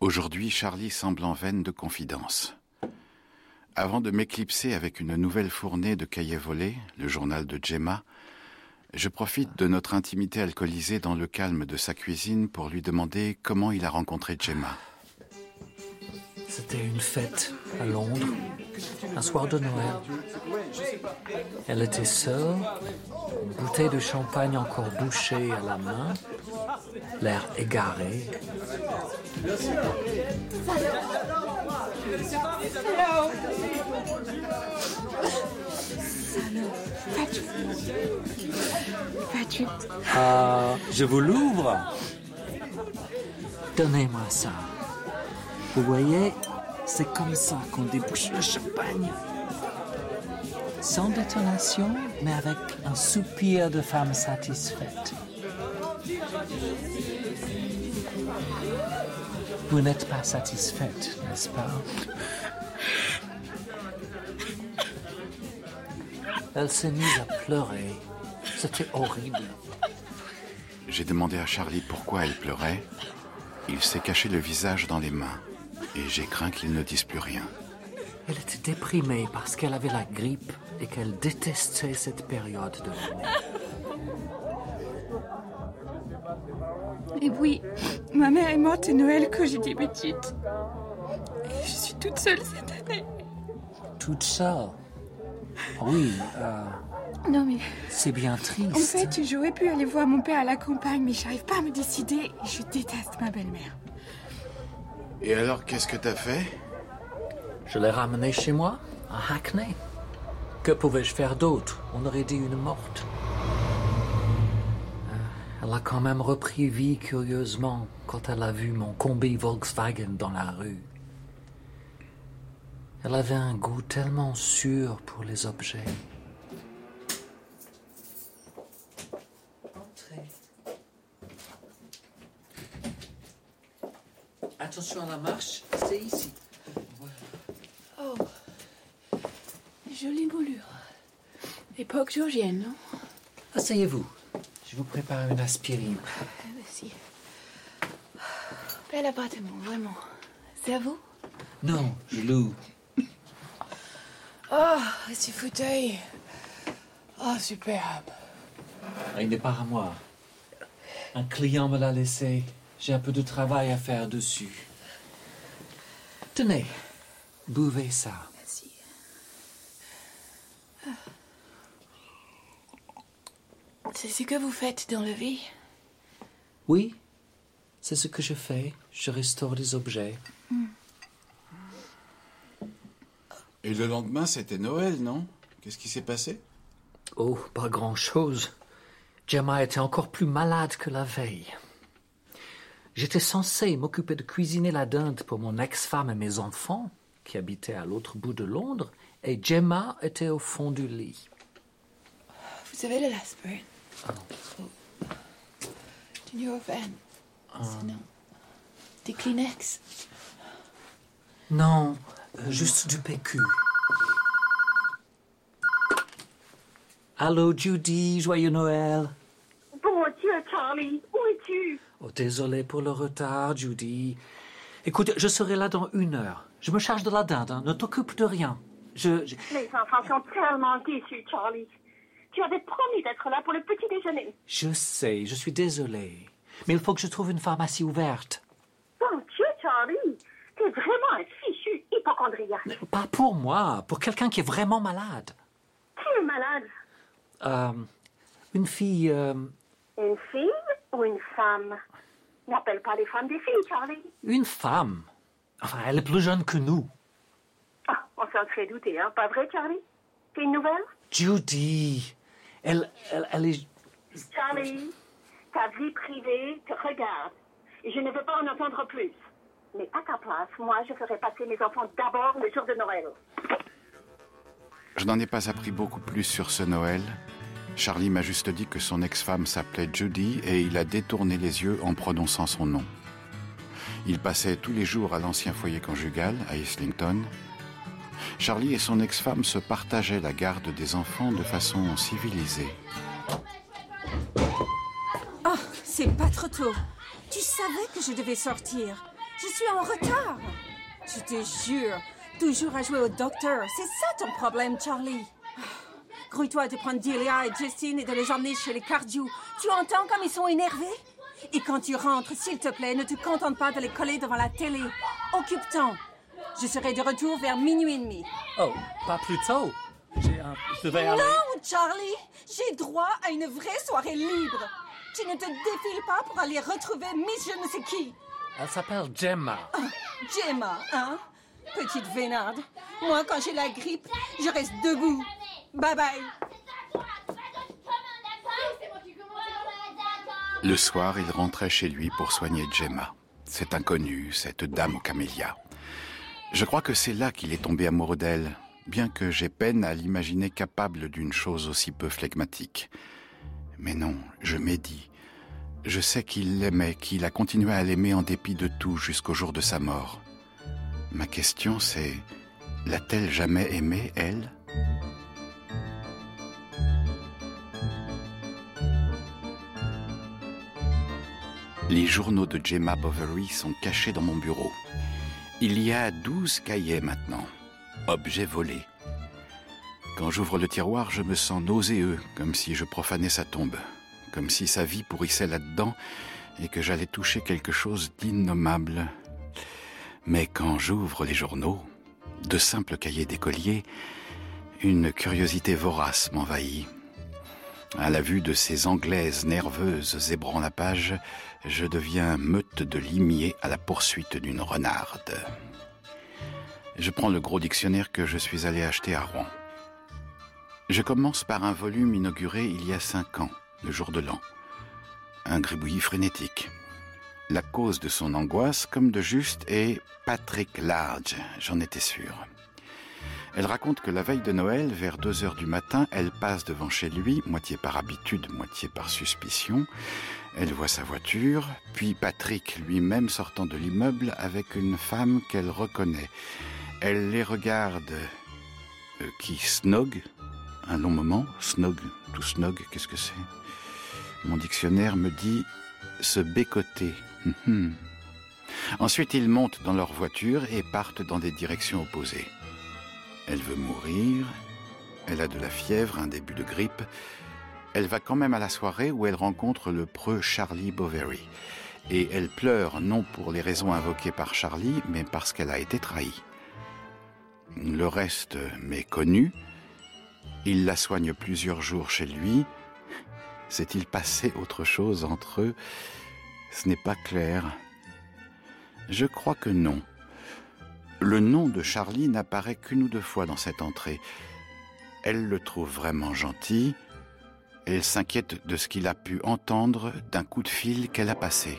Aujourd'hui, Charlie semble en veine de confidence. Avant de m'éclipser avec une nouvelle fournée de cahiers volés, le journal de Gemma, je profite de notre intimité alcoolisée dans le calme de sa cuisine pour lui demander comment il a rencontré Gemma. C'était une fête à Londres, un soir de Noël. Elle était seule, une bouteille de champagne encore bouchée à la main, l'air égaré. Vas-tu? Je vous l'ouvre. Donnez-moi ça. Vous voyez, c'est comme ça qu'on débouche le champagne. Sans détonation, mais avec un soupir de femme satisfaite. Vous n'êtes pas satisfaite, n'est-ce pas? Elle s'est mise à pleurer. C'était horrible. J'ai demandé à Charlie pourquoi elle pleurait. Il s'est caché le visage dans les mains. Et j'ai craint qu'il ne dise plus rien. Elle était déprimée parce qu'elle avait la grippe et qu'elle détestait cette période de l'année. Et oui, ma mère est morte à Noël quand j'étais petite. Et je suis toute seule cette année. Toute seule? Oui, Non mais... c'est bien triste. En fait, j'aurais pu aller voir mon père à la campagne, mais j'arrive pas à me décider et je déteste ma belle-mère. Et alors, qu'est-ce que t'as fait? Je l'ai ramenée chez moi, à Hackney. Que pouvais-je faire d'autre? On aurait dit une morte. Elle a quand même repris vie curieusement quand elle a vu mon combi Volkswagen dans la rue. Elle avait un goût tellement sûr pour les objets. Entrez. Attention à la marche, c'est ici. Oh, jolie moulure. Époque georgienne, non? Asseyez-vous. Je vous prépare une aspirine. Merci. Bel appartement, vraiment. C'est à vous? Non, je loue. Oh, ce fauteuil. Oh, superbe. Il n'est pas à moi. Un client me l'a laissé. J'ai un peu de travail à faire dessus. Tenez, buvez ça. Merci. C'est ce que vous faites dans la vie? Oui, c'est ce que je fais. Je restaure des objets. Et le lendemain, c'était Noël, non? Qu'est-ce qui s'est passé? Oh, pas grand-chose. Gemma était encore plus malade que la veille. J'étais censé m'occuper de cuisiner la dinde pour mon ex-femme et mes enfants, qui habitaient à l'autre bout de Londres, et Gemma était au fond du lit. Vous avez le l'aspirine? Du Nurofen? Sinon, des Kleenex? Non, juste du PQ. Allô, Judy, joyeux Noël. Bon Dieu, Charlie, où es-tu? Oh, désolé pour le retard, Judy. Écoute, je serai là dans 1 heure. Je me charge de la dinde, hein. Ne t'occupe de rien. Les enfants sont tellement déçus, Charlie. Tu avais promis d'être là pour le petit déjeuner. Je sais, je suis désolé. Mais il faut que je trouve une pharmacie ouverte. Bon Dieu, Charlie, t'es vraiment un fichu hypochondriaque. Pas pour moi, pour quelqu'un qui est vraiment malade. Qui est malade? Une fille... Une fille ou une femme? N'appelle pas les femmes des filles, Charlie. Une femme. Enfin, elle est plus jeune que nous. Ah, on s'en serait douté, hein? Pas vrai, Charlie? C'est une nouvelle? Judy, elle est... Charlie, ta vie privée te regarde. Et je ne veux pas en entendre plus. Mais à ta place, moi, je ferai passer mes enfants d'abord le jour de Noël. Je n'en ai pas appris beaucoup plus sur ce Noël. Charlie m'a juste dit que son ex-femme s'appelait Judy et il a détourné les yeux en prononçant son nom. Il passait tous les jours à l'ancien foyer conjugal, à Islington. Charlie et son ex-femme se partageaient la garde des enfants de façon civilisée. Oh, c'est pas trop tôt. Tu savais que je devais sortir. Je suis en retard. Je te jure, toujours à jouer au docteur. C'est ça ton problème, Charlie. Grouille-toi de prendre Delia et Justine et de les emmener chez les cardio. Tu entends comme ils sont énervés? Et quand tu rentres, s'il te plaît, ne te contente pas de les coller devant la télé. Occupe-t'en. Je serai de retour vers 00:30. Oh, pas plus tôt. Je devais aller... Non, Charlie! J'ai droit à une vraie soirée libre. Tu ne te défiles pas pour aller retrouver Miss je ne sais qui. Elle s'appelle Gemma. Gemma, hein? Petite vénarde. Moi, quand j'ai la grippe, je reste debout. Bye bye. Le soir, il rentrait chez lui pour soigner Gemma, cette inconnue, cette dame aux camélias. Je crois que c'est là qu'il est tombé amoureux d'elle, bien que j'ai peine à l'imaginer capable d'une chose aussi peu flegmatique. Mais non, je médis. Je sais qu'il l'aimait, qu'il a continué à l'aimer en dépit de tout jusqu'au jour de sa mort. Ma question c'est, l'a-t-elle jamais aimé, elle ? Les journaux de Gemma Bovary sont cachés dans mon bureau. Il y a 12 cahiers maintenant, objets volés. Quand j'ouvre le tiroir, je me sens nauséeux, comme si je profanais sa tombe, comme si sa vie pourrissait là-dedans et que j'allais toucher quelque chose d'innommable. Mais quand j'ouvre les journaux, de simples cahiers d'écolier, une curiosité vorace m'envahit. À la vue de ces Anglaises nerveuses zébrant la page, je deviens meute de limiers à la poursuite d'une renarde. Je prends le gros dictionnaire que je suis allé acheter à Rouen. Je commence par un volume inauguré il y a 5 ans, le jour de l'an. Un gribouillis frénétique. La cause de son angoisse, comme de juste, est Patrick Large, j'en étais sûr. Elle raconte que la veille de Noël, vers 2h du matin, elle passe devant chez lui, moitié par habitude, moitié par suspicion. Elle voit sa voiture, puis Patrick lui-même sortant de l'immeuble avec une femme qu'elle reconnaît. Elle les regarde, qui snogue, un long moment. Snog, tout snog, qu'est-ce que c'est ? Mon dictionnaire me dit se bécoter. Ensuite, ils montent dans leur voiture et partent dans des directions opposées. Elle veut mourir, elle a de la fièvre, un début de grippe. Elle va quand même à la soirée où elle rencontre le preux Charlie Bovary. Et elle pleure non pour les raisons invoquées par Charlie, mais parce qu'elle a été trahie. Le reste m'est connu. Il la soigne plusieurs jours chez lui. S'est-il passé autre chose entre eux ? Ce n'est pas clair. Je crois que non. Le nom de Charlie n'apparaît qu'une ou 2 fois dans cette entrée. Elle le trouve vraiment gentil. Elle s'inquiète de ce qu'il a pu entendre d'un coup de fil qu'elle a passé.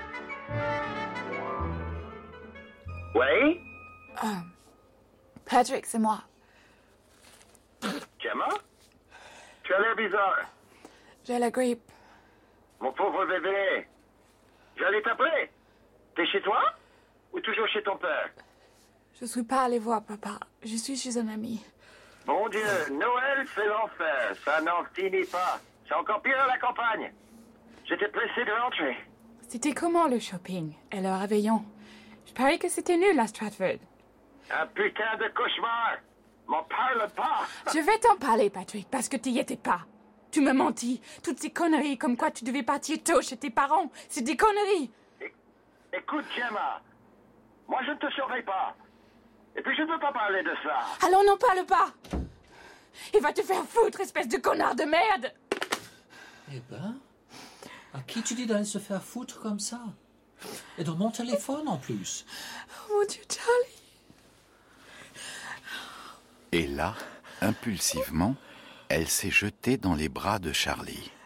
Oui? Patrick, c'est moi. Gemma? Tu as l'air bizarre. J'ai la grippe. Mon pauvre bébé. J'allais t'appeler. T'es chez toi? Ou toujours chez ton père? Je suis pas allée voir papa. Je suis chez un ami. Mon Dieu, Noël, c'est l'enfer. Ça n'en finit pas. C'est encore pire à la campagne. J'étais pressé de rentrer. C'était comment le shopping et le réveillon? Je parie que c'était nul à Stratford. Un putain de cauchemar. M'en parle pas. Je vais t'en parler, Patrick, parce que tu y étais pas. Tu m'as menti. Toutes ces conneries comme quoi tu devais partir tôt chez tes parents, c'est des conneries. Écoute, Gemma. Moi, je ne te surveille pas. Et puis, je ne veux pas parler de ça. Alors n'en parle pas. Il va te faire foutre, espèce de connard de merde. Eh ben, à qui tu dis d'aller se faire foutre comme ça? Et dans mon téléphone en plus. Oh mon Dieu, Charlie. Et là, impulsivement, elle s'est jetée dans les bras de Charlie.